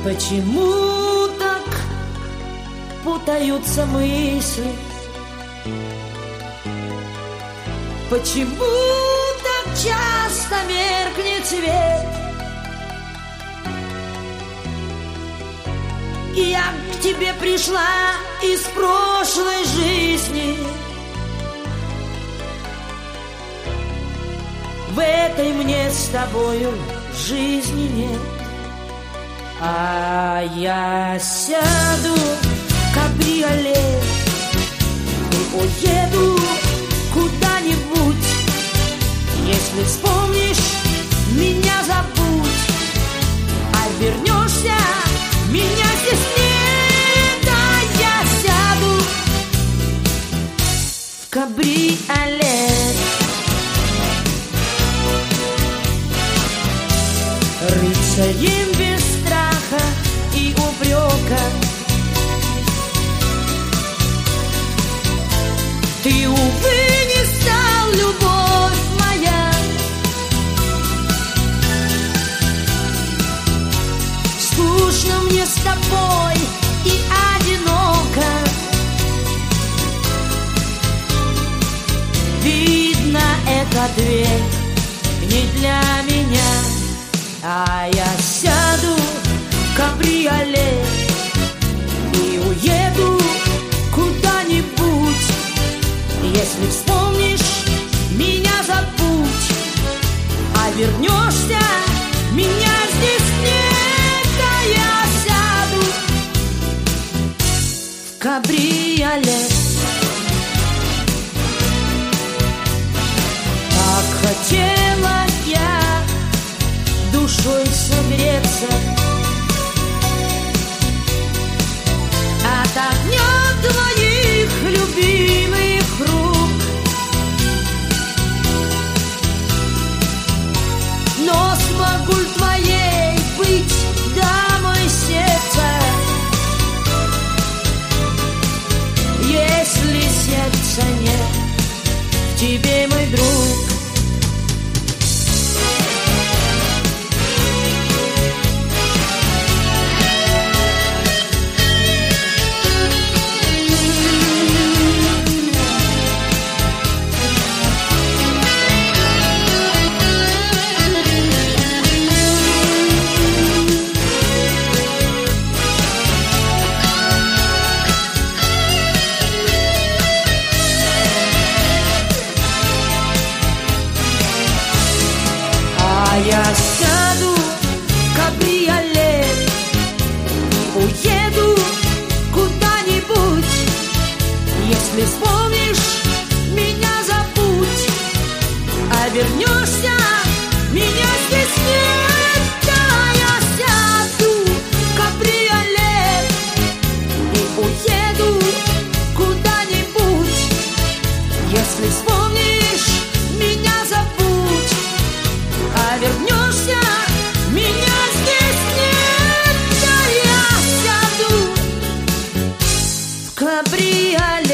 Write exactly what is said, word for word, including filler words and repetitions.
Почему так путаются мысли? Почему так часто меркнет свет? Я к тебе пришла из прошлой жизни. В этой мне с тобою жизни нет. А я сяду в кабриолет и уеду куда-нибудь. Если вспомнишь, меня забудь, а вернешься, меня здесь нет. А я сяду в кабриолет, рыцарем без страха и упрека. Ты, увы, не стал, любовь моя. Скучно мне с тобой и одиноко. Видно, этот век не для меня. А я сяду в кабриолет и уеду куда-нибудь. Если вспомнишь, меня забудь, а вернешься, меня здесь нет. А я сяду в кабриолет. Так хотела я душой согреться от огня твоих любимых рук. Но смогу ли твоей быть дамой сердца, если сердца нет в тебе, мой друг? А я сяду в кабриолет и уеду куда-нибудь. Если вспомнишь, меня забудь, а вернешься, меня здесь нет. А я сяду в кабриолет и уеду куда-нибудь. Если вспомнишь, меня забудь, а вернешься, меня здесь нет. А я сяду в кабриолет.